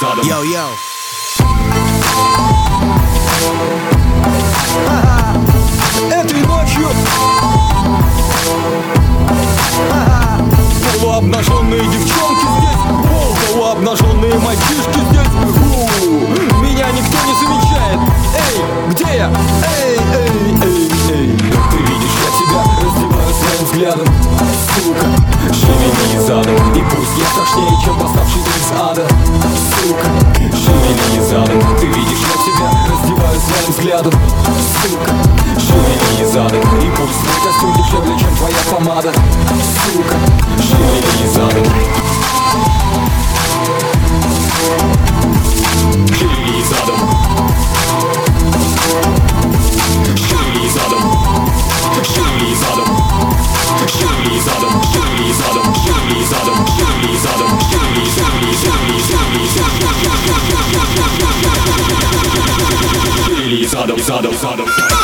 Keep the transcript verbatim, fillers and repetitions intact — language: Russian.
задом. Йоу-йоу. Этой ночью полуобнаженные девчонки здесь, полуобнаженные мальчишки здесь. У-у-у. Меня никто не замечает. Эй, где я? Эй, эй, эй, эй. Ты видишь, я тебя раздеваю своим взглядом. Сука, шевели задом. И пусть я страшнее, чем восставший из ада. Сука, шевели задом. Ты видишь, я тебя раздеваю своим взглядом. Сука, шевели задом. И пусть мой костюм дешевле, чем твоя помада. Сука, шевели задом. Шевели задом. Шевели задом. Шевели задом. Шевели задом. Шевели задом. Шевели задом. Шевели задом. Шевели, шевели, шевели, шевели, шевели, шевели задом, задом, задом.